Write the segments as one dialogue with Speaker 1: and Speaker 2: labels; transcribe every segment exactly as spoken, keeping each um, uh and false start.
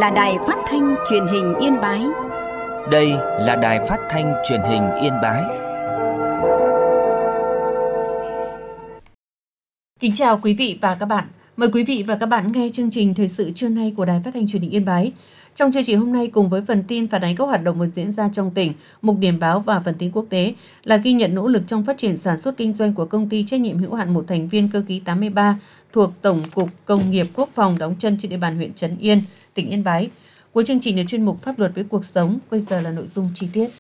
Speaker 1: là đài phát thanh truyền hình Yên Bái.
Speaker 2: Đây là đài phát thanh truyền hình Yên Bái.
Speaker 3: Kính chào quý vị và các bạn. Mời quý vị và các bạn nghe chương trình thời sự trưa nay của Đài Phát thanh Truyền hình Yên Bái. Trong chương trình hôm nay cùng với phần tin phản ánh các hoạt động vừa diễn ra trong tỉnh, mục điểm báo và phần tin quốc tế là ghi nhận nỗ lực trong phát triển sản xuất kinh doanh của công ty trách nhiệm hữu hạn một thành viên cơ khí tám mươi ba thuộc Tổng cục Công nghiệp Quốc phòng đóng chân trên địa bàn huyện Trấn Yên, tỉnh Yên Bái. Cuối chương trình là chuyên mục Pháp luật với cuộc sống, bây giờ là nội dung chi tiết.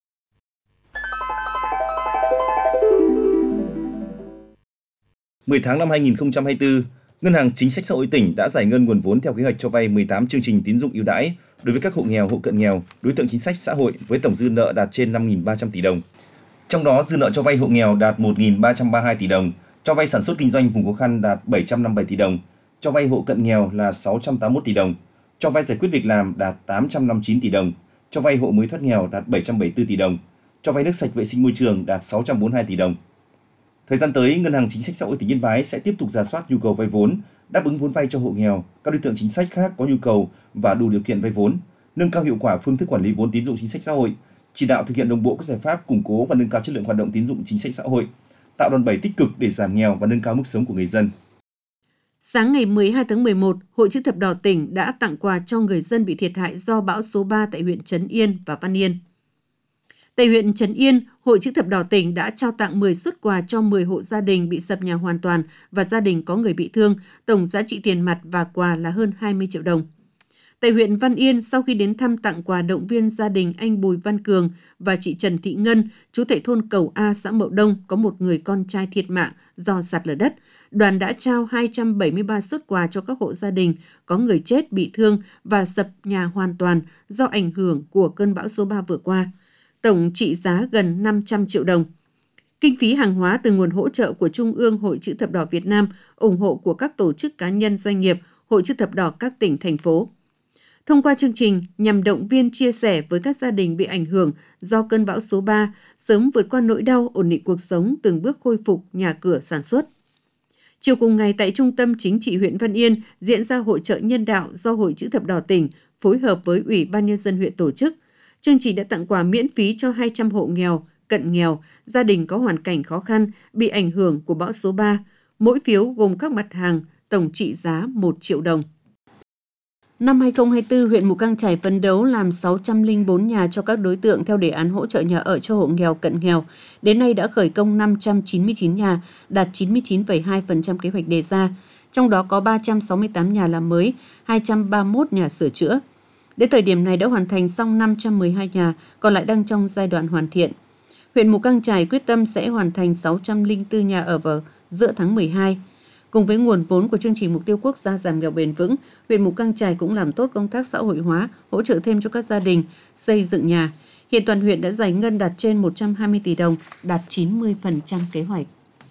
Speaker 4: mười tháng năm hai nghìn không trăm hai mươi tư, Ngân hàng Chính sách Xã hội tỉnh đã giải ngân nguồn vốn theo kế hoạch cho vay mười tám chương trình tín dụng ưu đãi đối với các hộ nghèo, hộ cận nghèo, đối tượng chính sách xã hội với tổng dư nợ đạt trên năm nghìn ba trăm tỷ đồng. Trong đó, dư nợ cho vay hộ nghèo đạt một nghìn ba trăm ba mươi hai tỷ đồng, cho vay sản xuất kinh doanh vùng khó khăn đạt bảy trăm năm mươi bảy tỷ đồng, cho vay hộ cận nghèo là sáu trăm tám mươi mốt tỷ đồng, cho vay giải quyết việc làm đạt tám trăm năm mươi chín tỷ đồng, cho vay hộ mới thoát nghèo đạt bảy trăm bảy mươi tư tỷ đồng, cho vay nước sạch vệ sinh môi trường đạt sáu trăm bốn mươi hai tỷ đồng. Thời gian tới, Ngân hàng Chính sách Xã hội tỉnh Yên Bái sẽ tiếp tục rà soát nhu cầu vay vốn, đáp ứng vốn vay cho hộ nghèo, các đối tượng chính sách khác có nhu cầu và đủ điều kiện vay vốn, nâng cao hiệu quả phương thức quản lý vốn tín dụng chính sách xã hội, chỉ đạo thực hiện đồng bộ các giải pháp củng cố và nâng cao chất lượng hoạt động tín dụng chính sách xã hội, tạo đòn bẩy tích cực để giảm nghèo và nâng cao mức sống của người dân.
Speaker 3: Sáng ngày mười hai tháng mười một, Hội Chữ thập đỏ tỉnh đã tặng quà cho người dân bị thiệt hại do bão số ba tại huyện Trấn Yên và Văn Yên. Tại huyện Trấn Yên, Hội Chữ thập đỏ tỉnh đã trao tặng mười suất quà cho mười hộ gia đình bị sập nhà hoàn toàn và gia đình có người bị thương, tổng giá trị tiền mặt và quà là hơn hai mươi triệu đồng. Tại huyện Văn Yên, sau khi đến thăm tặng quà động viên gia đình anh Bùi Văn Cường và chị Trần Thị Ngân, trú tại thôn Cầu A, xã Mậu Đông, có một người con trai thiệt mạng do sạt lở đất, đoàn đã trao hai trăm bảy mươi ba suất quà cho các hộ gia đình có người chết, bị thương và sập nhà hoàn toàn do ảnh hưởng của cơn bão số ba vừa qua. Tổng trị giá gần năm trăm triệu đồng. Kinh phí hàng hóa từ nguồn hỗ trợ của Trung ương Hội Chữ thập đỏ Việt Nam, ủng hộ của các tổ chức cá nhân doanh nghiệp, Hội Chữ thập đỏ các tỉnh, thành phố. Thông qua chương trình nhằm động viên chia sẻ với các gia đình bị ảnh hưởng do cơn bão số ba, sớm vượt qua nỗi đau, ổn định cuộc sống, từng bước khôi phục nhà cửa sản xuất. Chiều cùng ngày tại Trung tâm Chính trị huyện Văn Yên diễn ra hội chợ nhân đạo do Hội Chữ thập đỏ tỉnh phối hợp với Ủy ban Nhân dân huyện tổ chức. Chương trình đã tặng quà miễn phí cho hai trăm hộ nghèo, cận nghèo, gia đình có hoàn cảnh khó khăn bị ảnh hưởng của bão số ba. Mỗi phiếu gồm các mặt hàng, tổng trị giá một triệu đồng. Năm hai nghìn không trăm hai mươi tư, huyện Mù Cang Chải phấn đấu làm sáu trăm lẻ bốn nhà cho các đối tượng theo đề án hỗ trợ nhà ở cho hộ nghèo, cận nghèo. Đến nay đã khởi công năm trăm chín mươi chín nhà, đạt chín mươi chín phẩy hai phần trăm kế hoạch đề ra. Trong đó có ba trăm sáu mươi tám nhà làm mới, hai trăm ba mươi mốt nhà sửa chữa. Đến thời điểm này đã hoàn thành xong năm trăm mười hai nhà, còn lại đang trong giai đoạn hoàn thiện. Huyện Mù Cang Chải quyết tâm sẽ hoàn thành sáu trăm lẻ bốn nhà ở vào giữa tháng mười hai. Cùng với nguồn vốn của chương trình Mục tiêu Quốc gia giảm nghèo bền vững, huyện Mù Cang Chải cũng làm tốt công tác xã hội hóa, hỗ trợ thêm cho các gia đình xây dựng nhà. Hiện toàn huyện đã giải ngân đạt trên một trăm hai mươi tỷ đồng, đạt chín mươi phần trăm kế hoạch.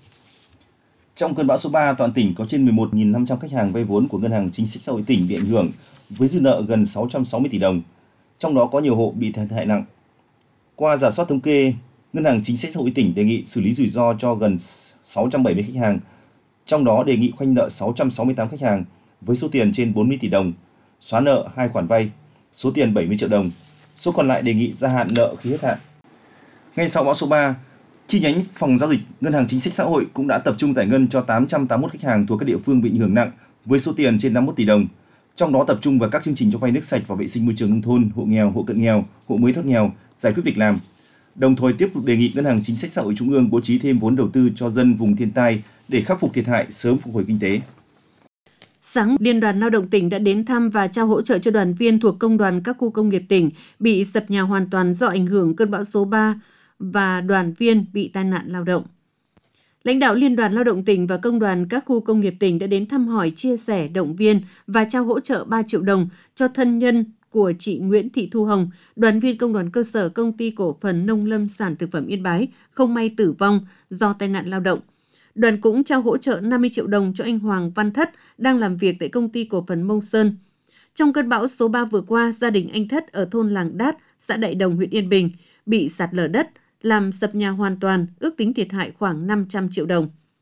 Speaker 4: Trong cơn bão số ba, toàn tỉnh có trên mười một nghìn năm trăm khách hàng vay vốn của Ngân hàng Chính sách Xã hội tỉnh bị ảnh hưởng với dư nợ gần sáu trăm sáu mươi tỷ đồng. Trong đó có nhiều hộ bị thiệt hại nặng. Qua rà soát thống kê, Ngân hàng Chính sách Xã hội tỉnh đề nghị xử lý rủi ro cho gần sáu trăm bảy mươi khách hàng. Trong đó đề nghị khoanh nợ sáu trăm sáu mươi tám khách hàng với số tiền trên bốn mươi tỷ đồng, xóa nợ hai khoản vay, số tiền bảy mươi triệu đồng. Số còn lại đề nghị gia hạn nợ khi hết hạn. Ngay sau bão số ba, chi nhánh phòng giao dịch Ngân hàng Chính sách Xã hội cũng đã tập trung giải ngân cho tám trăm tám mươi mốt khách hàng thuộc các địa phương bị ảnh hưởng nặng với số tiền trên năm mươi mốt tỷ đồng. Trong đó tập trung vào các chương trình cho vay nước sạch và vệ sinh môi trường nông thôn, hộ nghèo, hộ cận nghèo, hộ mới thoát nghèo, giải quyết việc làm. Đồng thời tiếp tục đề nghị Ngân hàng Chính sách Xã hội Trung ương bố trí thêm vốn đầu tư cho dân vùng thiên tai để khắc phục thiệt hại, sớm phục hồi kinh tế.
Speaker 3: Sáng, Liên đoàn Lao động tỉnh đã đến thăm và trao hỗ trợ cho đoàn viên thuộc công đoàn các khu công nghiệp tỉnh bị sập nhà hoàn toàn do ảnh hưởng cơn bão số ba và đoàn viên bị tai nạn lao động. Lãnh đạo Liên đoàn Lao động tỉnh và công đoàn các khu công nghiệp tỉnh đã đến thăm hỏi, chia sẻ, động viên và trao hỗ trợ ba triệu đồng cho thân nhân của chị Nguyễn Thị Thu Hồng, đoàn viên công đoàn cơ sở Công ty Cổ phần Nông lâm sản thực phẩm Yên Bái, không may tử vong do tai nạn lao động. Đoàn cũng trao hỗ trợ năm mươi triệu đồng cho anh Hoàng Văn Thất đang làm việc tại Công ty Cổ phần Mông Sơn. Trong cơn bão số ba vừa qua, gia đình anh Thất ở thôn Làng Đát, xã Đại Đồng, huyện Yên Bình bị sạt lở đất, làm sập nhà hoàn toàn, ước tính thiệt hại khoảng năm trăm triệu đồng.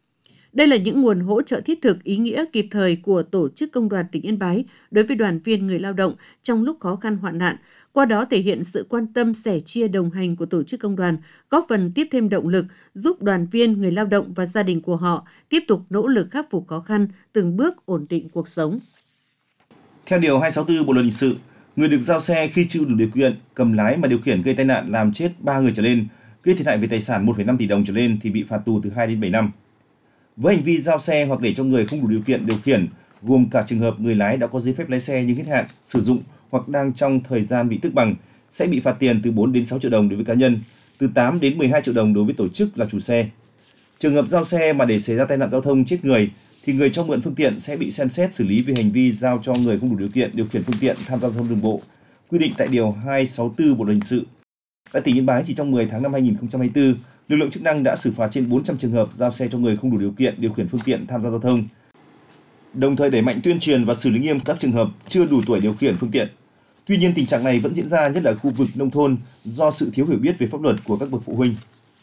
Speaker 3: Đây là những nguồn hỗ trợ thiết thực, ý nghĩa, kịp thời của Tổ chức Công đoàn tỉnh Yên Bái đối với đoàn viên người lao động trong lúc khó khăn hoạn nạn, qua đó thể hiện sự quan tâm, sẻ chia, đồng hành của Tổ chức Công đoàn, góp phần tiếp thêm động lực, giúp đoàn viên, người lao động và gia đình của họ tiếp tục nỗ lực khắc phục khó khăn, từng bước ổn định cuộc sống.
Speaker 4: Theo Điều hai trăm sáu mươi tư Bộ Luật Hình sự, người được giao xe khi chưa đủ điều kiện cầm lái mà điều khiển gây tai nạn làm chết ba người trở lên, gây thiệt hại về tài sản một phẩy năm tỷ đồng trở lên thì bị phạt tù từ hai đến bảy năm. Với hành vi giao xe hoặc để cho người không đủ điều kiện điều khiển, gồm cả trường hợp người lái đã có giấy phép lái xe nhưng hết hạn sử dụng hoặc đang trong thời gian bị tước bằng, sẽ bị phạt tiền từ bốn đến sáu triệu đồng đối với cá nhân, từ tám đến mười hai triệu đồng đối với tổ chức là chủ xe. Trường hợp giao xe mà để xảy ra tai nạn giao thông chết người thì người cho mượn phương tiện sẽ bị xem xét xử lý về hành vi giao cho người không đủ điều kiện điều khiển phương tiện tham gia giao thông đường bộ, quy định tại Điều hai trăm sáu mươi tư Bộ Luật Hình sự. Tại tỉnh Yên Bái chỉ trong mười tháng năm hai nghìn không trăm hai mươi tư, lực lượng chức năng đã xử phạt trên bốn trăm trường hợp giao xe cho người không đủ điều kiện điều khiển phương tiện tham gia giao thông. Đồng thời đẩy mạnh tuyên truyền và xử lý nghiêm các trường hợp chưa đủ tuổi điều khiển phương tiện. Tuy nhiên tình trạng này vẫn diễn ra nhất là khu vực nông thôn do sự thiếu hiểu biết về pháp luật của các bậc phụ huynh.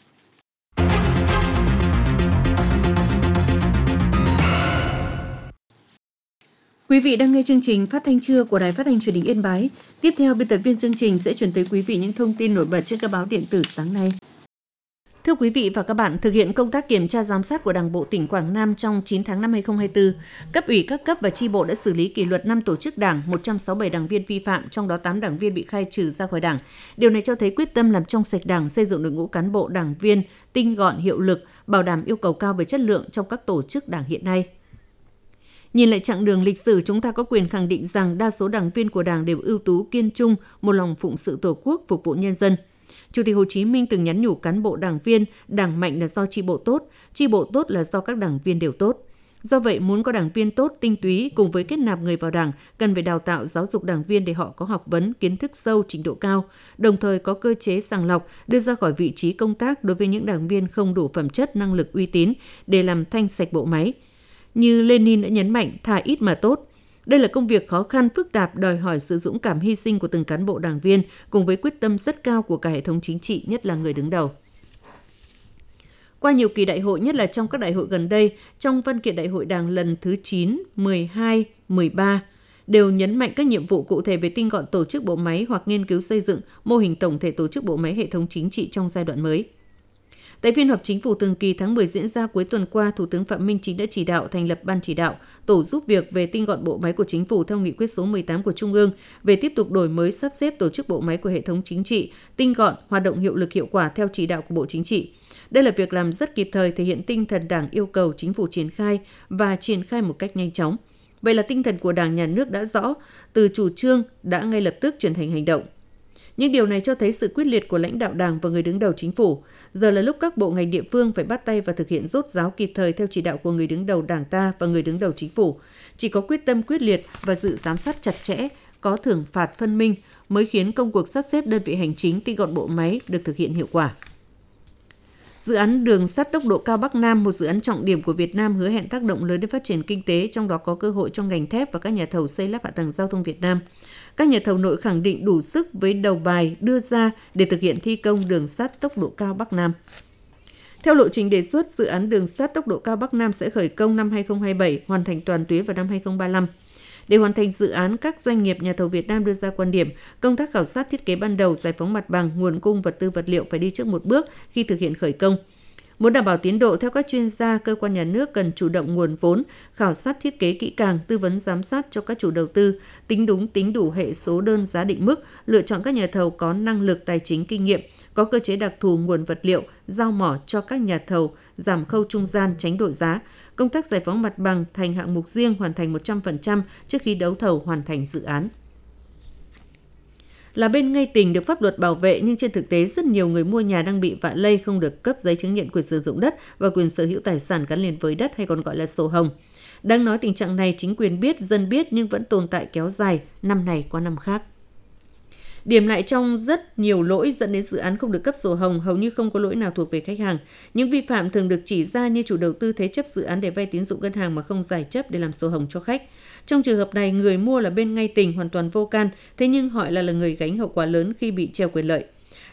Speaker 3: Quý vị đang nghe chương trình Phát thanh trưa của Đài Phát thanh Truyền hình Yên Bái. Tiếp theo, biên tập viên chương trình sẽ chuyển tới quý vị những thông tin nổi bật trên các báo điện tử sáng nay. Thưa quý vị và các bạn, thực hiện công tác kiểm tra giám sát của Đảng bộ tỉnh Quảng Nam trong chín tháng năm hai nghìn không trăm hai mươi tư, cấp ủy các cấp và chi bộ đã xử lý kỷ luật năm tổ chức đảng, một trăm sáu mươi bảy đảng viên vi phạm, trong đó tám đảng viên bị khai trừ ra khỏi đảng. Điều này cho thấy quyết tâm làm trong sạch đảng, xây dựng đội ngũ cán bộ đảng viên tinh gọn, hiệu lực, bảo đảm yêu cầu cao về chất lượng trong các tổ chức đảng hiện nay. Nhìn lại chặng đường lịch sử, chúng ta có quyền khẳng định rằng đa số đảng viên của Đảng đều ưu tú, kiên trung, một lòng phụng sự Tổ quốc, phục vụ nhân dân. Chủ tịch Hồ Chí Minh từng nhắn nhủ cán bộ đảng viên, đảng mạnh là do chi bộ tốt, chi bộ tốt là do các đảng viên đều tốt. Do vậy, muốn có đảng viên tốt, tinh túy cùng với kết nạp người vào Đảng, cần phải đào tạo giáo dục đảng viên để họ có học vấn, kiến thức sâu, trình độ cao, đồng thời có cơ chế sàng lọc, đưa ra khỏi vị trí công tác đối với những đảng viên không đủ phẩm chất, năng lực, uy tín để làm thanh sạch bộ máy. Như Lenin đã nhấn mạnh, thà ít mà tốt. Đây là công việc khó khăn, phức tạp, đòi hỏi sự dũng cảm hy sinh của từng cán bộ đảng viên, cùng với quyết tâm rất cao của cả hệ thống chính trị, nhất là người đứng đầu. Qua nhiều kỳ đại hội, nhất là trong các đại hội gần đây, trong văn kiện đại hội Đảng lần thứ chín, mười hai, mười ba, đều nhấn mạnh các nhiệm vụ cụ thể về tinh gọn tổ chức bộ máy hoặc nghiên cứu xây dựng mô hình tổng thể tổ chức bộ máy hệ thống chính trị trong giai đoạn mới. Tại phiên họp chính phủ thường kỳ tháng mười diễn ra cuối tuần qua, Thủ tướng Phạm Minh Chính đã chỉ đạo thành lập Ban chỉ đạo, tổ giúp việc về tinh gọn bộ máy của chính phủ theo nghị quyết số mười tám của Trung ương về tiếp tục đổi mới sắp xếp tổ chức bộ máy của hệ thống chính trị, tinh gọn, hoạt động hiệu lực hiệu quả theo chỉ đạo của Bộ Chính trị. Đây là việc làm rất kịp thời, thể hiện tinh thần Đảng yêu cầu chính phủ triển khai và triển khai một cách nhanh chóng. Vậy là tinh thần của Đảng, Nhà nước đã rõ, từ chủ trương đã ngay lập tức chuyển thành hành động. Những điều này cho thấy sự quyết liệt của lãnh đạo Đảng và người đứng đầu chính phủ. Giờ là lúc các bộ ngành địa phương phải bắt tay và thực hiện rốt ráo kịp thời theo chỉ đạo của người đứng đầu Đảng ta và người đứng đầu chính phủ. Chỉ có quyết tâm quyết liệt và sự giám sát chặt chẽ, có thưởng phạt phân minh mới khiến công cuộc sắp xếp đơn vị hành chính tinh gọn bộ máy được thực hiện hiệu quả. Dự án đường sắt tốc độ cao Bắc Nam, một dự án trọng điểm của Việt Nam, hứa hẹn tác động lớn đến phát triển kinh tế, trong đó có cơ hội cho ngành thép và các nhà thầu xây lắp hạ tầng giao thông Việt Nam. Các nhà thầu nội khẳng định đủ sức với đầu bài đưa ra để thực hiện thi công đường sắt tốc độ cao Bắc Nam. Theo lộ trình đề xuất, dự án đường sắt tốc độ cao Bắc Nam sẽ khởi công năm hai nghìn không trăm hai mươi bảy, hoàn thành toàn tuyến vào năm hai nghìn không trăm ba mươi lăm. Để hoàn thành dự án, các doanh nghiệp nhà thầu Việt Nam đưa ra quan điểm công tác khảo sát thiết kế ban đầu, giải phóng mặt bằng, nguồn cung vật tư vật liệu phải đi trước một bước khi thực hiện khởi công. Muốn đảm bảo tiến độ, theo các chuyên gia, cơ quan nhà nước cần chủ động nguồn vốn, khảo sát thiết kế kỹ càng, tư vấn giám sát cho các chủ đầu tư, tính đúng tính đủ hệ số đơn giá định mức, lựa chọn các nhà thầu có năng lực tài chính kinh nghiệm, có cơ chế đặc thù nguồn vật liệu, giao mỏ cho các nhà thầu, giảm khâu trung gian, tránh đổi giá. Công tác giải phóng mặt bằng thành hạng mục riêng hoàn thành một trăm phần trăm trước khi đấu thầu hoàn thành dự án. Là bên ngay tình được pháp luật bảo vệ, nhưng trên thực tế rất nhiều người mua nhà đang bị vạ lây không được cấp giấy chứng nhận quyền sử dụng đất và quyền sở hữu tài sản gắn liền với đất, hay còn gọi là sổ hồng. Đáng nói tình trạng này chính quyền biết, dân biết nhưng vẫn tồn tại kéo dài, năm này qua năm khác. Điểm lại trong rất nhiều lỗi dẫn đến dự án không được cấp sổ hồng, hầu như không có lỗi nào thuộc về khách hàng. Những vi phạm thường được chỉ ra như chủ đầu tư thế chấp dự án để vay tín dụng ngân hàng mà không giải chấp để làm sổ hồng cho khách. Trong trường hợp này, người mua là bên ngay tình hoàn toàn vô can, thế nhưng họ lại là người gánh hậu quả lớn khi bị treo quyền lợi.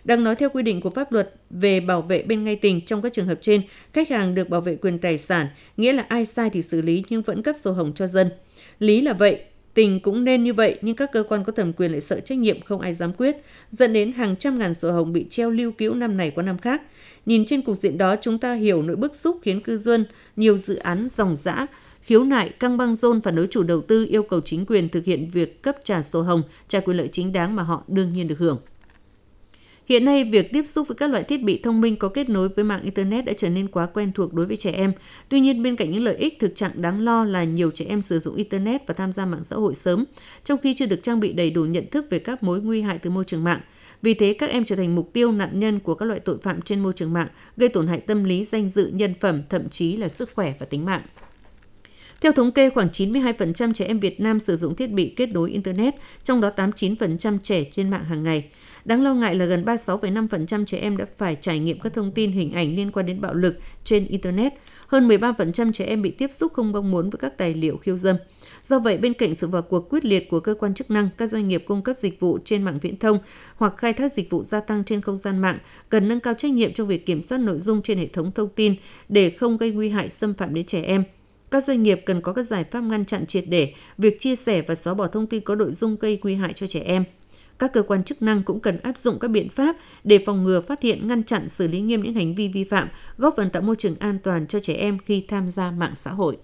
Speaker 3: Đang nói theo quy định của pháp luật về bảo vệ bên ngay tình, trong các trường hợp trên, khách hàng được bảo vệ quyền tài sản, nghĩa là ai sai thì xử lý nhưng vẫn cấp sổ hồng cho dân. Lý là vậy, tình cũng nên như vậy, nhưng các cơ quan có thẩm quyền lại sợ trách nhiệm, không ai dám quyết, dẫn đến hàng trăm ngàn sổ hồng bị treo lưu cữu năm này qua năm khác. Nhìn trên cục diện đó, chúng ta hiểu nỗi bức xúc khiến cư dân nhiều dự án ròng rã, khiếu nại, căng băng rôn phản đối chủ đầu tư, yêu cầu chính quyền thực hiện việc cấp trả sổ hồng, trả quyền lợi chính đáng mà họ đương nhiên được hưởng. Hiện nay, việc tiếp xúc với các loại thiết bị thông minh có kết nối với mạng Internet đã trở nên quá quen thuộc đối với trẻ em. Tuy nhiên, bên cạnh những lợi ích, thực trạng đáng lo là nhiều trẻ em sử dụng Internet và tham gia mạng xã hội sớm, trong khi chưa được trang bị đầy đủ nhận thức về các mối nguy hại từ môi trường mạng. Vì thế, các em trở thành mục tiêu nạn nhân của các loại tội phạm trên môi trường mạng, gây tổn hại tâm lý, danh dự, nhân phẩm, thậm chí là sức khỏe và tính mạng. Theo thống kê, khoảng chín mươi hai phần trăm trẻ em Việt Nam sử dụng thiết bị kết nối Internet, trong đó tám mươi chín phần trăm trẻ trên mạng hàng ngày. Đáng lo ngại là gần ba mươi sáu phẩy năm phần trăm trẻ em đã phải trải nghiệm các thông tin hình ảnh liên quan đến bạo lực trên Internet. Hơn mười ba phần trăm trẻ em bị tiếp xúc không mong muốn với các tài liệu khiêu dâm. Do vậy, bên cạnh sự vào cuộc quyết liệt của cơ quan chức năng, các doanh nghiệp cung cấp dịch vụ trên mạng viễn thông hoặc khai thác dịch vụ gia tăng trên không gian mạng cần nâng cao trách nhiệm trong việc kiểm soát nội dung trên hệ thống thông tin để không gây nguy hại xâm phạm đến trẻ em. Các doanh nghiệp cần có các giải pháp ngăn chặn triệt để việc chia sẻ và xóa bỏ thông tin có nội dung gây nguy hại cho trẻ em. Các cơ quan chức năng cũng cần áp dụng các biện pháp để phòng ngừa, phát hiện, ngăn chặn, xử lý nghiêm những hành vi vi phạm, góp phần tạo môi trường an toàn cho trẻ em khi tham gia mạng xã hội.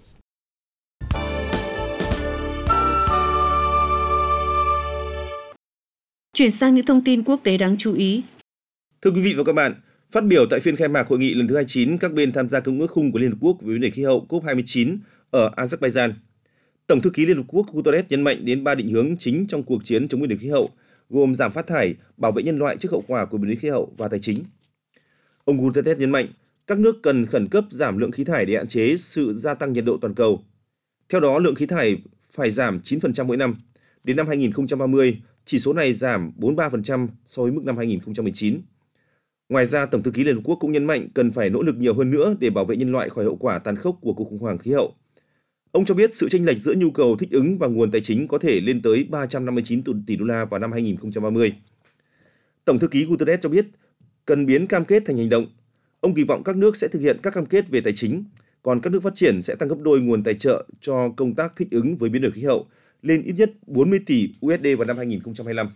Speaker 3: Chuyển sang những thông tin quốc tế đáng chú ý.
Speaker 4: Thưa quý vị và các bạn, phát biểu tại phiên khai mạc hội nghị lần thứ hai mươi chín các bên tham gia Công ước Khung của Liên Hợp Quốc về vấn đề khí hậu C O P hai mươi chín ở Azerbaijan, Tổng thư ký Liên Hợp Quốc Guterres nhấn mạnh đến ba định hướng chính trong cuộc chiến chống biến đổi khí hậu, gồm giảm phát thải, bảo vệ nhân loại trước hậu quả của biến đổi khí hậu và tài chính. Ông Guterres nhấn mạnh các nước cần khẩn cấp giảm lượng khí thải để hạn chế sự gia tăng nhiệt độ toàn cầu. Theo đó, lượng khí thải phải giảm chín phần trăm mỗi năm. Đến năm hai nghìn không trăm ba mươi, chỉ số này giảm bốn mươi ba phần trăm so với mức năm hai nghìn không trăm mười chín. Ngoài ra, Tổng thư ký Liên Hợp Quốc cũng nhấn mạnh cần phải nỗ lực nhiều hơn nữa để bảo vệ nhân loại khỏi hậu quả tàn khốc của cuộc khủng hoảng khí hậu. Ông cho biết sự chênh lệch giữa nhu cầu thích ứng và nguồn tài chính có thể lên tới ba trăm năm mươi chín tỷ đô la vào năm hai nghìn không trăm ba mươi. Tổng thư ký Guterres cho biết cần biến cam kết thành hành động. Ông kỳ vọng các nước sẽ thực hiện các cam kết về tài chính, còn các nước phát triển sẽ tăng gấp đôi nguồn tài trợ cho công tác thích ứng với biến đổi khí hậu lên ít nhất bốn mươi tỷ u ét đê vào năm hai nghìn không trăm hai mươi lăm.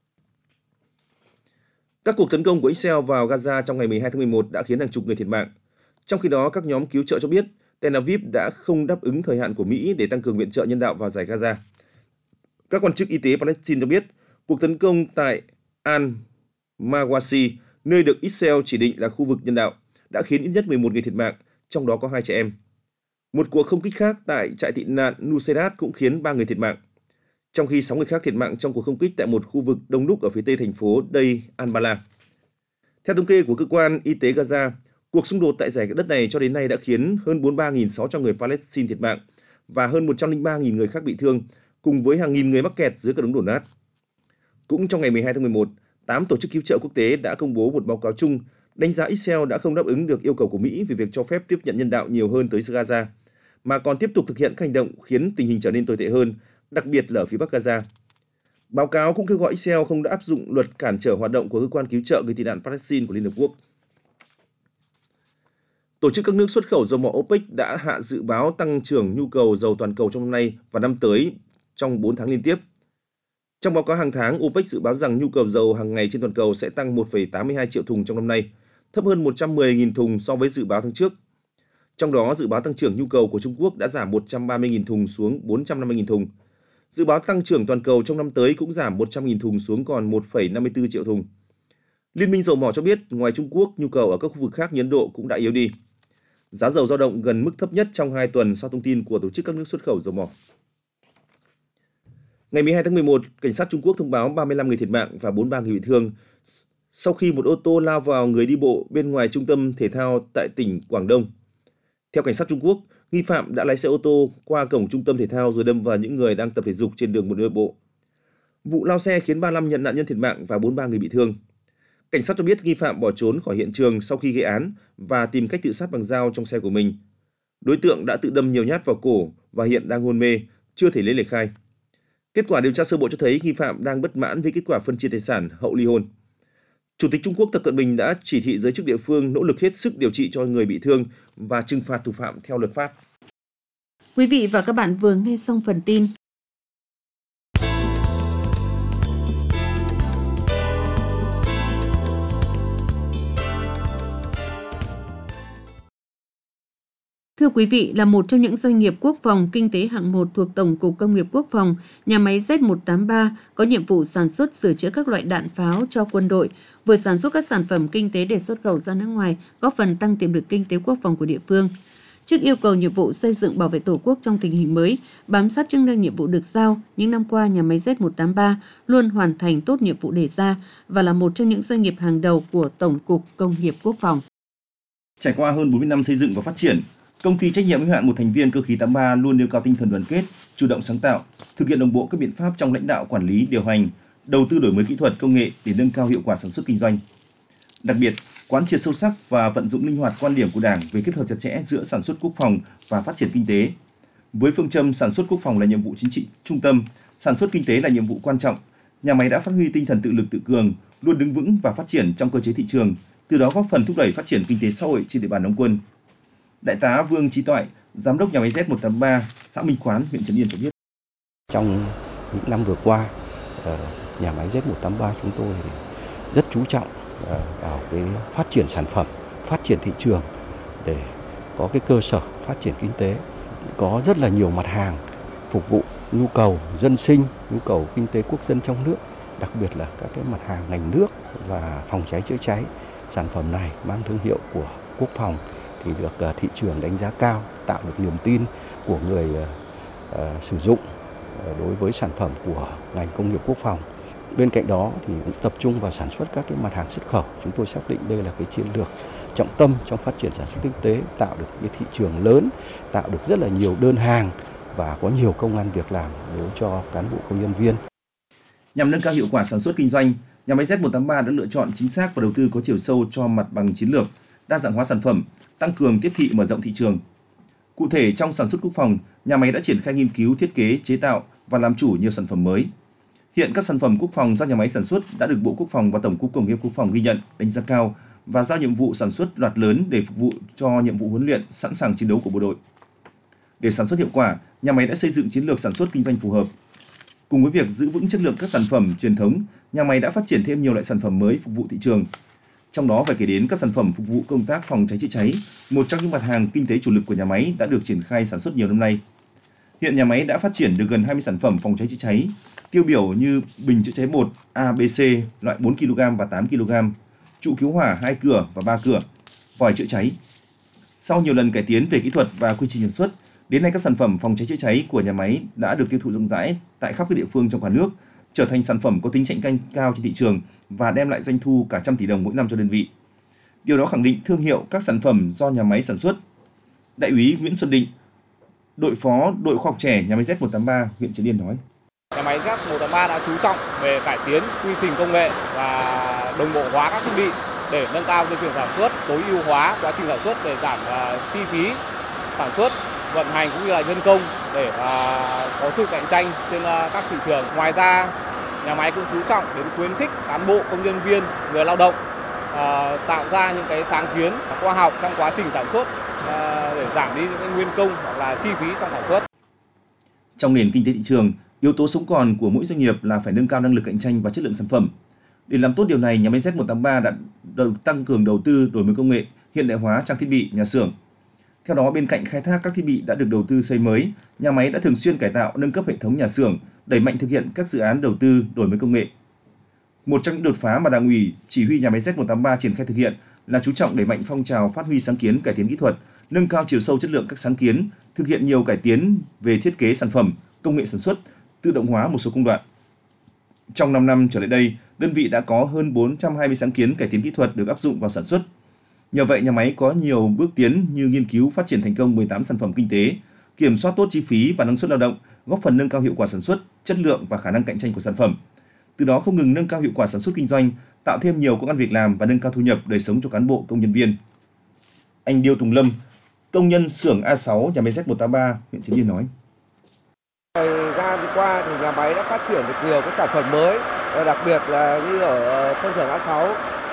Speaker 4: Các cuộc tấn công của Israel vào Gaza trong ngày mười hai tháng mười một đã khiến hàng chục người thiệt mạng. Trong khi đó, các nhóm cứu trợ cho biết Tel Aviv đã không đáp ứng thời hạn của Mỹ để tăng cường viện trợ nhân đạo vào dải Gaza. Các quan chức y tế Palestine cho biết cuộc tấn công tại Al-Mawasi, nơi được Israel chỉ định là khu vực nhân đạo, đã khiến ít nhất mười một người thiệt mạng, trong đó có hai trẻ em. Một cuộc không kích khác tại trại tị nạn Nuseirat cũng khiến ba người thiệt mạng, trong khi sáu người khác thiệt mạng trong cuộc không kích tại một khu vực đông đúc ở phía tây thành phố Deir al-Bala. Theo thống kê của cơ quan y tế Gaza, cuộc xung đột tại dải đất này cho đến nay đã khiến hơn bốn mươi ba nghìn sáu trăm người Palestine thiệt mạng và hơn một trăm lẻ ba nghìn người khác bị thương, cùng với hàng nghìn người mắc kẹt dưới các đống đổ nát. Cũng trong ngày mười hai tháng mười một, tám tổ chức cứu trợ quốc tế đã công bố một báo cáo chung đánh giá Israel đã không đáp ứng được yêu cầu của Mỹ về việc cho phép tiếp nhận nhân đạo nhiều hơn tới Gaza, mà còn tiếp tục thực hiện các hành động khiến tình hình trở nên tồi tệ hơn, đặc biệt là ở phía bắc Gaza. Báo cáo cũng kêu gọi Israel không đã áp dụng luật cản trở hoạt động của cơ quan cứu trợ người tị nạn Palestine của Liên Hợp Quốc. Tổ chức các nước xuất khẩu dầu mỏ OPEC đã hạ dự báo tăng trưởng nhu cầu dầu toàn cầu trong năm nay và năm tới trong bốn tháng liên tiếp. Trong báo cáo hàng tháng, OPEC dự báo rằng nhu cầu dầu hàng ngày trên toàn cầu sẽ tăng một phẩy tám mươi hai triệu thùng trong năm nay, thấp hơn một trăm mười nghìn thùng so với dự báo tháng trước. Trong đó, dự báo tăng trưởng nhu cầu của Trung Quốc đã giảm một trăm ba mươi nghìn thùng xuống bốn trăm năm mươi nghìn thùng. Dự báo tăng trưởng toàn cầu trong năm tới cũng giảm một trăm nghìn thùng xuống còn một phẩy năm mươi tư triệu thùng. Liên minh dầu mỏ cho biết, ngoài Trung Quốc, nhu cầu ở các khu vực khác như Ấn Độ cũng đã yếu đi. Giá dầu dao động gần mức thấp nhất trong hai tuần sau thông tin của Tổ chức các nước xuất khẩu dầu mỏ. Ngày mười hai tháng mười một, cảnh sát Trung Quốc thông báo ba mươi lăm người thiệt mạng và bốn mươi ba người bị thương sau khi một ô tô lao vào người đi bộ bên ngoài trung tâm thể thao tại tỉnh Quảng Đông. Theo cảnh sát Trung Quốc, nghi phạm đã lái xe ô tô qua cổng trung tâm thể thao rồi đâm vào những người đang tập thể dục trên đường một nội bộ. Vụ lao xe khiến ba mươi lăm nhận nạn nhân thiệt mạng và bốn mươi ba người bị thương. Cảnh sát cho biết nghi phạm bỏ trốn khỏi hiện trường sau khi gây án và tìm cách tự sát bằng dao trong xe của mình. Đối tượng đã tự đâm nhiều nhát vào cổ và hiện đang hôn mê, chưa thể lấy lời khai. Kết quả điều tra sơ bộ cho thấy nghi phạm đang bất mãn với kết quả phân chia tài sản hậu ly hôn. Chủ tịch Trung Quốc Tập Cận Bình đã chỉ thị giới chức địa phương nỗ lực hết sức điều trị cho người bị thương và trừng phạt thủ phạm theo luật pháp.
Speaker 3: Quý vị và các bạn vừa nghe xong phần tin. Thưa quý vị, là một trong những doanh nghiệp quốc phòng kinh tế hạng một thuộc Tổng cục Công nghiệp Quốc phòng, nhà máy Z một tám ba có nhiệm vụ sản xuất sửa chữa các loại đạn pháo cho quân đội, vừa sản xuất các sản phẩm kinh tế để xuất khẩu ra nước ngoài, góp phần tăng tiềm lực kinh tế quốc phòng của địa phương. Trước yêu cầu nhiệm vụ xây dựng bảo vệ Tổ quốc trong tình hình mới, bám sát chức năng nhiệm vụ được giao, những năm qua nhà máy Z một tám ba luôn hoàn thành tốt nhiệm vụ đề ra và là một trong những doanh nghiệp hàng đầu của Tổng cục Công nghiệp Quốc phòng.
Speaker 4: Trải qua hơn bốn mươi năm xây dựng và phát triển, Công ty trách nhiệm hữu hạn một thành viên Cơ khí tám ba luôn nêu cao tinh thần đoàn kết, chủ động sáng tạo, thực hiện đồng bộ các biện pháp trong lãnh đạo quản lý, điều hành, đầu tư đổi mới kỹ thuật, công nghệ để nâng cao hiệu quả sản xuất kinh doanh. Đặc biệt, quán triệt sâu sắc và vận dụng linh hoạt quan điểm của Đảng về kết hợp chặt chẽ giữa sản xuất quốc phòng và phát triển kinh tế. Với phương châm sản xuất quốc phòng là nhiệm vụ chính trị trung tâm, sản xuất kinh tế là nhiệm vụ quan trọng, nhà máy đã phát huy tinh thần tự lực tự cường, luôn đứng vững và phát triển trong cơ chế thị trường, từ đó góp phần thúc đẩy phát triển kinh tế xã hội trên địa bàn đóng quân. Đại tá Vương Chí Toại, giám đốc nhà máy Z một tám ba, xã Minh Khoán, huyện Trấn Yên cho biết.
Speaker 5: Trong những năm vừa qua, nhà máy Z một tám ba chúng tôi rất chú trọng vào cái phát triển sản phẩm, phát triển thị trường để có cái cơ sở phát triển kinh tế. Có rất là nhiều mặt hàng phục vụ nhu cầu dân sinh, nhu cầu kinh tế quốc dân trong nước, đặc biệt là các cái mặt hàng ngành nước và phòng cháy chữa cháy. Sản phẩm này mang thương hiệu của quốc phòng thì được thị trường đánh giá cao, tạo được niềm tin của người uh, sử dụng uh, đối với sản phẩm của ngành công nghiệp quốc phòng. Bên cạnh đó thì cũng tập trung vào sản xuất các cái mặt hàng xuất khẩu. Chúng tôi xác định đây là cái chiến lược trọng tâm trong phát triển sản xuất kinh tế, tạo được cái thị trường lớn, tạo được rất là nhiều đơn hàng và có nhiều công ăn việc làm đối cho cán bộ công nhân viên.
Speaker 4: Nhằm nâng cao hiệu quả sản xuất kinh doanh, nhà máy Z một tám ba đã lựa chọn chính xác và đầu tư có chiều sâu cho mặt bằng chiến lược, đa dạng hóa sản phẩm, tăng cường tiếp thị mở rộng thị trường. Cụ thể, trong sản xuất quốc phòng, nhà máy đã triển khai nghiên cứu, thiết kế, chế tạo và làm chủ nhiều sản phẩm mới. Hiện các sản phẩm quốc phòng do nhà máy sản xuất đã được Bộ Quốc phòng và Tổng cục Công nghiệp Quốc phòng ghi nhận, đánh giá cao và giao nhiệm vụ sản xuất loạt lớn để phục vụ cho nhiệm vụ huấn luyện, sẵn sàng chiến đấu của bộ đội. Để sản xuất hiệu quả, nhà máy đã xây dựng chiến lược sản xuất kinh doanh phù hợp. Cùng với việc giữ vững chất lượng các sản phẩm truyền thống, nhà máy đã phát triển thêm nhiều loại sản phẩm mới phục vụ thị trường. Trong đó phải kể đến các sản phẩm phục vụ công tác phòng cháy chữa cháy, một trong những mặt hàng kinh tế chủ lực của nhà máy đã được triển khai sản xuất nhiều năm nay. Hiện nhà máy đã phát triển được gần hai mươi sản phẩm phòng cháy chữa cháy, tiêu biểu như bình chữa cháy bột A B C loại bốn ki lô gam và tám ki lô gam, trụ cứu hỏa hai cửa và ba cửa, vòi chữa cháy. Sau nhiều lần cải tiến về kỹ thuật và quy trình sản xuất, đến nay các sản phẩm phòng cháy chữa cháy của nhà máy đã được tiêu thụ rộng rãi tại khắp các địa phương trong cả nước, trở thành sản phẩm có tính cạnh tranh cao trên thị trường và đem lại doanh thu cả trăm tỷ đồng mỗi năm cho đơn vị. Điều đó khẳng định thương hiệu các sản phẩm do nhà máy sản xuất. Đại úy Nguyễn Xuân Định, đội phó đội khoa học trẻ nhà máy Z một tám ba, huyện Trấn Yên nói:
Speaker 6: Nhà máy Z một tám ba đã chú trọng về cải tiến quy trình công nghệ và đồng bộ hóa các thiết bị để nâng cao dây chuyền sản xuất, tối ưu hóa quá trình sản xuất để giảm uh, chi phí sản xuất, vận hành cũng như là nhân công để uh, có sự cạnh tranh trên uh, các thị trường. Ngoài ra, nhà máy cũng chú trọng đến khuyến khích cán bộ, công nhân viên, người lao động uh, tạo ra những cái sáng kiến khoa học trong quá trình sản xuất uh, để giảm đi những cái nguyên công hoặc là chi phí trong sản xuất.
Speaker 4: Trong nền kinh tế thị trường, yếu tố sống còn của mỗi doanh nghiệp là phải nâng cao năng lực cạnh tranh và chất lượng sản phẩm. Để làm tốt điều này, nhà máy Z một tám ba đã tăng cường đầu tư đổi mới công nghệ, hiện đại hóa trang thiết bị, nhà xưởng. Theo đó, bên cạnh khai thác các thiết bị đã được đầu tư xây mới, nhà máy đã thường xuyên cải tạo, nâng cấp hệ thống nhà xưởng, đẩy mạnh thực hiện các dự án đầu tư đổi mới công nghệ. Một trong những đột phá mà Đảng ủy, Chỉ huy nhà máy Z một tám ba triển khai thực hiện là chú trọng đẩy mạnh phong trào phát huy sáng kiến, cải tiến kỹ thuật, nâng cao chiều sâu chất lượng các sáng kiến, thực hiện nhiều cải tiến về thiết kế sản phẩm, công nghệ sản xuất, tự động hóa một số công đoạn. Trong năm năm trở lại đây, đơn vị đã có hơn bốn trăm hai mươi sáng kiến cải tiến kỹ thuật được áp dụng vào sản xuất. Nhờ vậy, nhà máy có nhiều bước tiến như nghiên cứu phát triển thành công mười tám sản phẩm kinh tế, kiểm soát tốt chi phí và năng suất lao động, góp phần nâng cao hiệu quả sản xuất, chất lượng và khả năng cạnh tranh của sản phẩm. Từ đó không ngừng nâng cao hiệu quả sản xuất kinh doanh, tạo thêm nhiều công ăn việc làm và nâng cao thu nhập đời sống cho cán bộ công nhân viên. Anh Điêu Tùng Lâm, công nhân xưởng A sáu nhà máy Z một tám ba, huyện Trấn Yên nói:
Speaker 7: Thời gian qua thì nhà máy đã phát triển được nhiều các sản phẩm mới, đặc biệt là như ở phân xưởng A sáu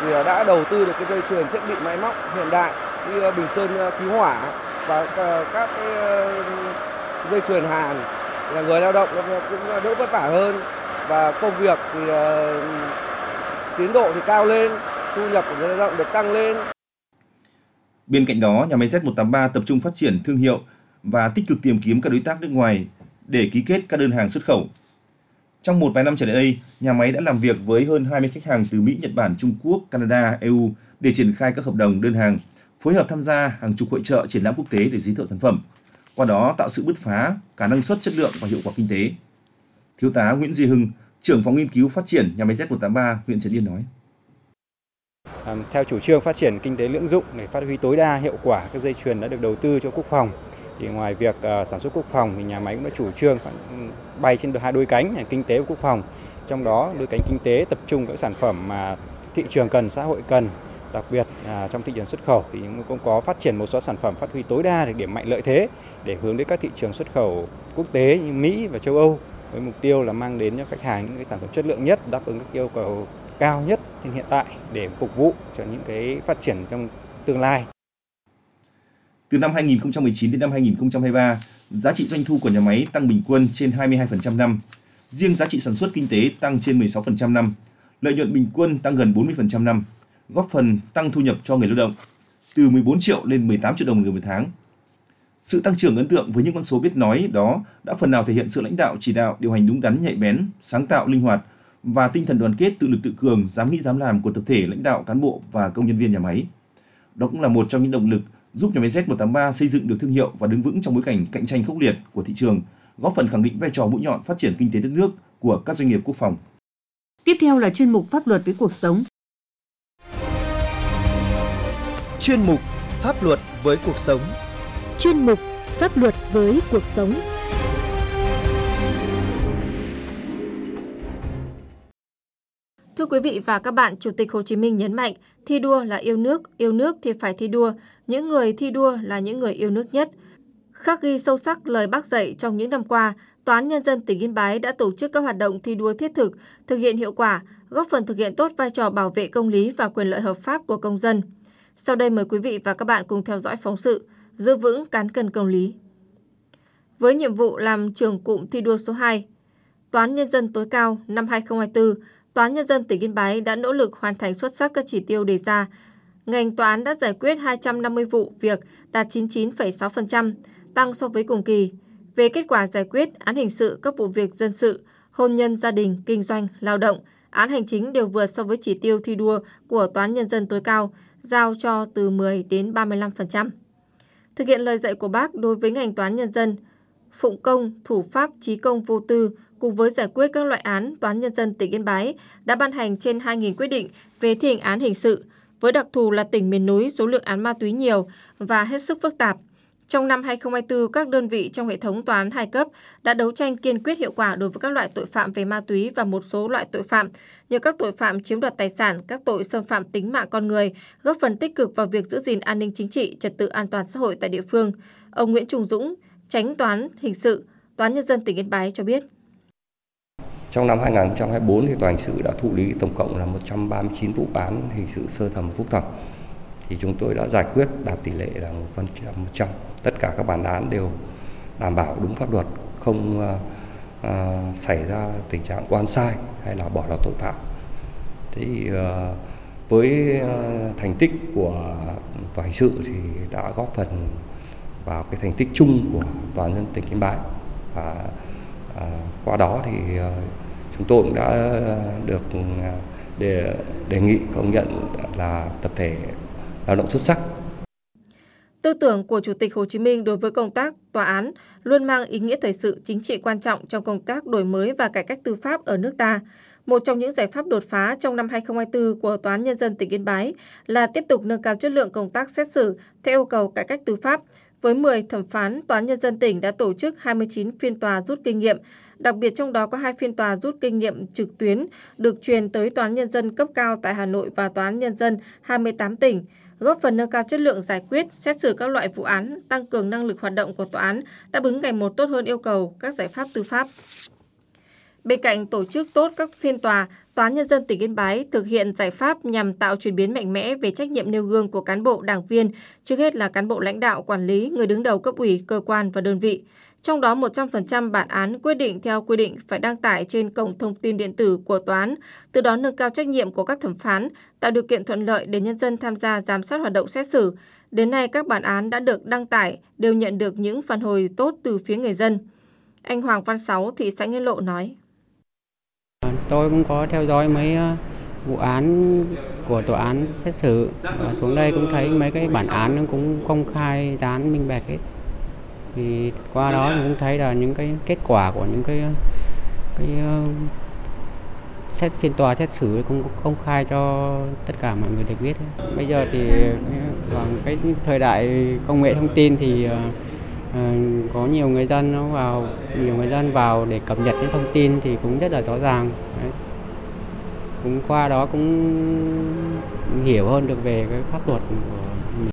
Speaker 7: thì đã đầu tư được cái dây chuyền thiết bị máy móc hiện đại như bình sơn cứu hỏa và các cái dây chuyền hàn, là người lao động cũng đỡ vất vả hơn và công việc thì tiến độ thì cao lên, thu nhập của người lao động được tăng lên.
Speaker 4: Bên cạnh đó, nhà máy Z một tám ba tập trung phát triển thương hiệu và tích cực tìm kiếm các đối tác nước ngoài để ký kết các đơn hàng xuất khẩu. Trong một vài năm trở lại đây, nhà máy đã làm việc với hơn hai mươi khách hàng từ Mỹ, Nhật Bản, Trung Quốc, Canada, e u để triển khai các hợp đồng đơn hàng, phối hợp tham gia hàng chục hội chợ triển lãm quốc tế để giới thiệu sản phẩm, qua đó tạo sự bứt phá cả năng suất, chất lượng và hiệu quả kinh tế. Thiếu tá Nguyễn Duy Hưng, trưởng phòng nghiên cứu phát triển nhà máy Z một tám ba huyện Trấn Yên nói:
Speaker 8: Theo chủ trương phát triển kinh tế lưỡng dụng để phát huy tối đa hiệu quả các dây chuyền đã được đầu tư cho quốc phòng, thì ngoài việc uh, sản xuất quốc phòng thì nhà máy cũng đã chủ trương bay trên hai đôi cánh là kinh tế và quốc phòng. Trong đó đôi cánh kinh tế tập trung các sản phẩm mà thị trường cần, xã hội cần, đặc biệt uh, trong thị trường xuất khẩu thì cũng có phát triển một số sản phẩm phát huy tối đa để điểm mạnh lợi thế để hướng đến các thị trường xuất khẩu quốc tế như Mỹ và châu Âu, với mục tiêu là mang đến cho khách hàng những cái sản phẩm chất lượng nhất, đáp ứng các yêu cầu cao nhất trên hiện tại để phục vụ cho những cái phát triển trong tương lai.
Speaker 4: Từ năm hai nghìn không trăm mười chín đến năm hai nghìn không trăm hai mươi ba, giá trị doanh thu của nhà máy tăng bình quân trên hai mươi hai phần trăm năm. Riêng giá trị sản xuất kinh tế tăng trên mười sáu phần trăm năm. Lợi nhuận bình quân tăng gần bốn mươi phần trăm năm, góp phần tăng thu nhập cho người lao động từ mười bốn triệu lên mười tám triệu đồng người một tháng. Sự tăng trưởng ấn tượng với những con số biết nói đó đã phần nào thể hiện sự lãnh đạo chỉ đạo, điều hành đúng đắn, nhạy bén, sáng tạo, linh hoạt và tinh thần đoàn kết, tự lực tự cường, dám nghĩ dám làm của tập thể lãnh đạo, cán bộ và công nhân viên nhà máy. Đó cũng là một trong những động lực giúp nhà máy Z một tám ba xây dựng được thương hiệu và đứng vững trong bối cảnh cạnh tranh khốc liệt của thị trường, góp phần khẳng định vai trò mũi nhọn phát triển kinh tế đất nước của các doanh nghiệp quốc phòng.
Speaker 3: Tiếp theo là chuyên mục Pháp luật với cuộc sống.
Speaker 2: Chuyên mục Pháp luật với cuộc sống.
Speaker 1: Chuyên mục Pháp luật với cuộc sống.
Speaker 9: Thưa quý vị và các bạn, Chủ tịch Hồ Chí Minh nhấn mạnh, thi đua là yêu nước, yêu nước thì phải thi đua. Những người thi đua là những người yêu nước nhất. Khắc ghi sâu sắc lời Bác dạy trong những năm qua, Tòa án Nhân dân tỉnh Yên Bái đã tổ chức các hoạt động thi đua thiết thực, thực hiện hiệu quả, góp phần thực hiện tốt vai trò bảo vệ công lý và quyền lợi hợp pháp của công dân. Sau đây mời quý vị và các bạn cùng theo dõi phóng sự Giữ vững cán cân công lý. Với nhiệm vụ làm trưởng cụm thi đua số hai, Tòa án Nhân dân tối cao năm hai nghìn không trăm hai mươi tư, Tòa án Nhân dân tỉnh Yên Bái đã nỗ lực hoàn thành xuất sắc các chỉ tiêu đề ra. Ngành tòa án đã giải quyết hai trăm năm mươi vụ việc, đạt chín mươi chín phẩy sáu phần trăm, tăng so với cùng kỳ. Về kết quả giải quyết án hình sự các vụ việc dân sự, hôn nhân, gia đình, kinh doanh, lao động, án hành chính đều vượt so với chỉ tiêu thi đua của Tòa án Nhân dân tối cao, giao cho từ mười đến ba mươi lăm phần trăm. Thực hiện lời dạy của Bác đối với ngành tòa án nhân dân, phụng công, thủ pháp, trí công vô tư, cùng với giải quyết các loại án, Tòa án Nhân dân tỉnh Yên Bái đã ban hành trên hai nghìn quyết định về thi hành án hình sự, với đặc thù là tỉnh miền núi số lượng án ma túy nhiều và hết sức phức tạp. Trong năm hai nghìn không trăm hai mươi tư, các đơn vị trong hệ thống tòa án hai cấp đã đấu tranh kiên quyết hiệu quả đối với các loại tội phạm về ma túy và một số loại tội phạm như các tội phạm chiếm đoạt tài sản, các tội xâm phạm tính mạng con người, góp phần tích cực vào việc giữ gìn an ninh chính trị, trật tự an toàn xã hội tại địa phương. Ông Nguyễn Trung Dũng, Chánh Tòa án Hình sự, Tòa án Nhân dân tỉnh Yên Bái cho biết.
Speaker 10: Trong năm hai nghìn không trăm hai mươi tư, thì tòa hình sự đã thụ lý tổng cộng là một trăm ba mươi chín vụ án hình sự sơ thẩm phúc thẩm. Thì chúng tôi đã giải quyết đạt tỷ lệ là một phần trăm. Tất cả các bản án đều đảm bảo đúng pháp luật, không uh, uh, xảy ra tình trạng oan sai hay là bỏ lọt tội phạm. Thì uh, với uh, thành tích của tòa hình sự thì đã góp phần vào cái thành tích chung của Tòa án Nhân dân tỉnh Yên Bái, và uh, qua đó thì uh, chúng tôi cũng đã được uh, đề, đề nghị công nhận là tập thể lao động xuất sắc.
Speaker 9: Tư tưởng của Chủ tịch Hồ Chí Minh đối với công tác tòa án luôn mang ý nghĩa thời sự chính trị quan trọng trong công tác đổi mới và cải cách tư pháp ở nước ta. Một trong những giải pháp đột phá trong năm hai nghìn không trăm hai mươi tư của Tòa án Nhân dân tỉnh Yên Bái là tiếp tục nâng cao chất lượng công tác xét xử theo yêu cầu cải cách tư pháp. Với mười thẩm phán, Tòa án Nhân dân tỉnh đã tổ chức hai mươi chín phiên tòa rút kinh nghiệm. Đặc biệt trong đó có hai phiên tòa rút kinh nghiệm trực tuyến được truyền tới Tòa án Nhân dân cấp cao tại Hà Nội và Tòa án Nhân dân hai mươi tám tỉnh, góp phần nâng cao chất lượng giải quyết, xét xử các loại vụ án, tăng cường năng lực hoạt động của tòa án, đáp ứng ngày một tốt hơn yêu cầu các giải pháp tư pháp. Bên cạnh tổ chức tốt các phiên tòa, Tòa án Nhân dân tỉnh Yên Bái thực hiện giải pháp nhằm tạo chuyển biến mạnh mẽ về trách nhiệm nêu gương của cán bộ, đảng viên, trước hết là cán bộ lãnh đạo, quản lý, người đứng đầu cấp ủy, cơ quan và đơn vị. Trong đó, một trăm phần trăm bản án quyết định theo quy định phải đăng tải trên cổng thông tin điện tử của tòa án, từ đó nâng cao trách nhiệm của các thẩm phán, tạo điều kiện thuận lợi để nhân dân tham gia giám sát hoạt động xét xử. Đến nay, các bản án đã được đăng tải đều nhận được những phản hồi tốt từ phía người dân. Anh Hoàng Văn Sáu, thị xã Nghĩa Lộ nói.
Speaker 11: Tôi cũng có theo dõi mấy vụ án của tòa án xét xử, và xuống đây cũng thấy mấy cái bản án nó cũng công khai, dán, minh bạch hết. Thì qua đó cũng thấy là những cái kết quả của những cái cái xét phiên tòa xét xử cũng công khai cho tất cả mọi người được biết. Bây giờ thì bằng cái thời đại công nghệ thông tin thì uh, có nhiều người dân nó vào nhiều người dân vào để cập nhật những thông tin thì cũng rất là rõ ràng. Đấy. Cũng qua đó cũng hiểu hơn được về cái pháp luật của mình.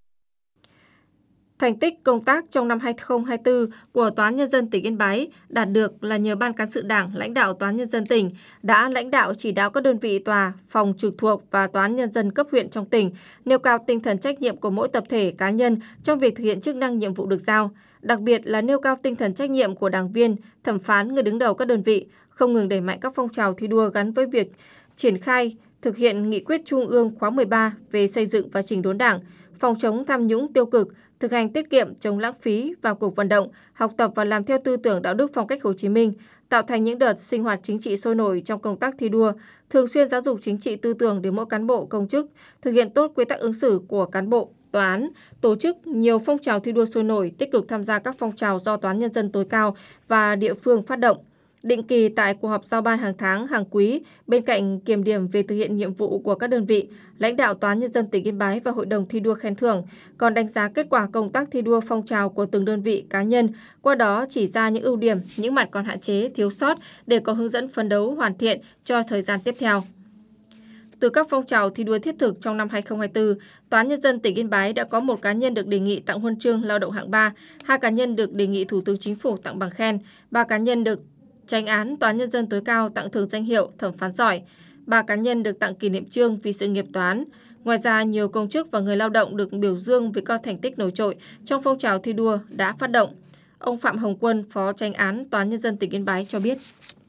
Speaker 9: Thành tích công tác trong năm hai không hai tư của Tòa án Nhân dân tỉnh Yên Bái đạt được là nhờ Ban Cán sự Đảng, lãnh đạo Tòa án Nhân dân tỉnh đã lãnh đạo chỉ đạo các đơn vị tòa, phòng trực thuộc và Tòa án Nhân dân cấp huyện trong tỉnh nêu cao tinh thần trách nhiệm của mỗi tập thể cá nhân trong việc thực hiện chức năng nhiệm vụ được giao, đặc biệt là nêu cao tinh thần trách nhiệm của đảng viên, thẩm phán, người đứng đầu các đơn vị, không ngừng đẩy mạnh các phong trào thi đua gắn với việc triển khai thực hiện nghị quyết Trung ương khóa mười ba về xây dựng và chỉnh đốn Đảng, phòng chống tham nhũng tiêu cực, thực hành tiết kiệm, chống lãng phí vào cuộc vận động, học tập và làm theo tư tưởng đạo đức phong cách Hồ Chí Minh, tạo thành những đợt sinh hoạt chính trị sôi nổi trong công tác thi đua, thường xuyên giáo dục chính trị tư tưởng đến mỗi cán bộ công chức, thực hiện tốt quy tắc ứng xử của cán bộ, tòa án, tổ chức nhiều phong trào thi đua sôi nổi, tích cực tham gia các phong trào do Tòa án Nhân dân tối cao và địa phương phát động. Định kỳ tại cuộc họp giao ban hàng tháng, hàng quý, bên cạnh kiểm điểm về thực hiện nhiệm vụ của các đơn vị, lãnh đạo Tòa án Nhân dân tỉnh Yên Bái và Hội đồng thi đua khen thưởng còn đánh giá kết quả công tác thi đua phong trào của từng đơn vị cá nhân, qua đó chỉ ra những ưu điểm, những mặt còn hạn chế, thiếu sót để có hướng dẫn phấn đấu hoàn thiện cho thời gian tiếp theo. Từ các phong trào thi đua thiết thực trong năm hai không hai tư, Tòa án Nhân dân tỉnh Yên Bái đã có một cá nhân được đề nghị tặng huân chương lao động hạng ba, hai cá nhân được đề nghị Thủ tướng Chính phủ tặng bằng khen, ba cá nhân được Chánh án Tòa án Nhân dân tối cao tặng thưởng danh hiệu thẩm phán giỏi, ba cá nhân được tặng kỷ niệm chương vì sự nghiệp tòa án. Ngoài ra, nhiều công chức và người lao động được biểu dương vì có thành tích nổi trội trong phong trào thi đua đã phát động. Ông Phạm Hồng Quân, Phó Chánh án Tòa án Nhân dân tỉnh Yên Bái cho biết.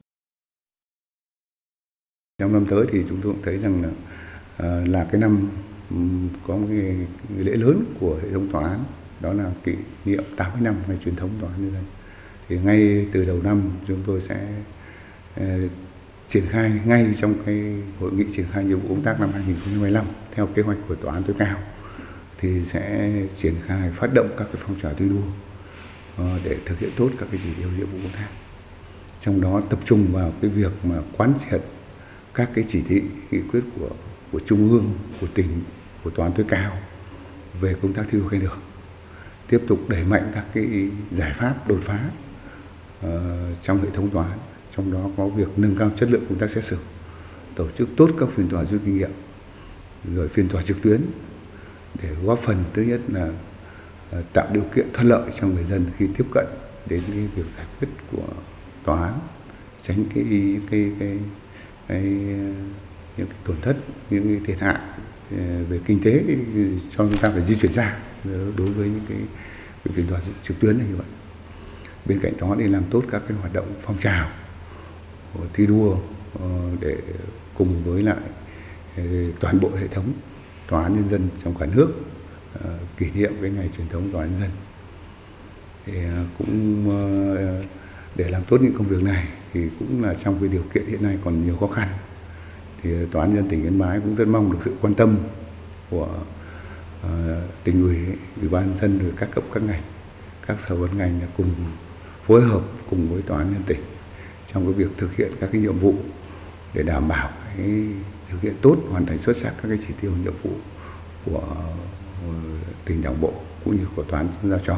Speaker 12: Trong năm tới thì chúng tôi cũng thấy rằng là, uh, là cái năm um, có một cái, cái lễ lớn của hệ thống tòa án, đó là kỷ niệm tám mươi năm ngày truyền thống Tòa án Nhân dân. Thì ngay từ đầu năm chúng tôi sẽ uh, triển khai ngay trong cái hội nghị triển khai nhiệm vụ công tác năm hai không hai lăm theo kế hoạch của Tòa án tối cao, thì sẽ triển khai phát động các cái phong trào thi đua uh, để thực hiện tốt các cái chỉ tiêu nhiệm vụ công tác. Trong đó tập trung vào cái việc mà quán triệt các cái chỉ thị nghị quyết của của Trung ương, của tỉnh, của Tòa án tối cao về công tác thi đua khen thưởng, tiếp tục đẩy mạnh các cái giải pháp đột phá uh, trong hệ thống tòa án, trong đó có việc nâng cao chất lượng công tác xét xử, tổ chức tốt các phiên tòa rút kinh nghiệm, rồi phiên tòa trực tuyến để góp phần thứ nhất là uh, tạo điều kiện thuận lợi cho người dân khi tiếp cận đến cái việc giải quyết của tòa án, tránh cái cái cái, cái Cái, những cái tổn thất, những cái thiệt hại về kinh tế cho chúng ta phải di chuyển xa đối với những cái, cái phiên tòa trực tuyến này như vậy. Bên cạnh đó thì làm tốt các cái hoạt động phong trào thi đua để cùng với lại toàn bộ hệ thống Tòa án Nhân dân trong cả nước kỷ niệm cái ngày truyền thống Tòa án Nhân dân. Thì cũng để làm tốt những công việc này thì cũng là trong cái điều kiện hiện nay còn nhiều khó khăn, thì Tòa án Nhân dân tỉnh Yên Bái cũng rất mong được sự quan tâm của uh, tỉnh ủy, ủy ban nhân dân, rồi các cấp các ngành, các sở ban ngành là cùng phối hợp cùng với Tòa án Nhân dân tỉnh trong cái việc thực hiện các cái nhiệm vụ để đảm bảo cái thực hiện tốt, hoàn thành xuất sắc các cái chỉ tiêu nhiệm vụ của uh, tỉnh, Đảng bộ cũng như của Tòa án giao cho.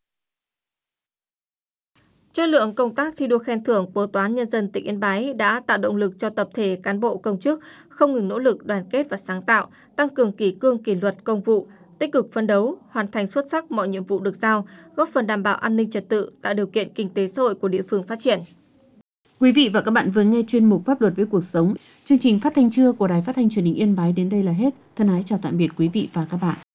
Speaker 9: Chất lượng công tác thi đua khen thưởng của Tòa án Nhân dân tỉnh Yên Bái đã tạo động lực cho tập thể cán bộ công chức không ngừng nỗ lực đoàn kết và sáng tạo, tăng cường kỷ cương kỷ luật công vụ, tích cực phấn đấu, hoàn thành xuất sắc mọi nhiệm vụ được giao, góp phần đảm bảo an ninh trật tự, tạo điều kiện kinh tế xã hội của địa phương phát triển.
Speaker 3: Quý vị và các bạn vừa nghe chuyên mục Pháp luật với cuộc sống. Chương trình phát thanh trưa của Đài Phát thanh Truyền hình Yên Bái đến đây là hết. Thân ái chào tạm biệt quý vị và các bạn.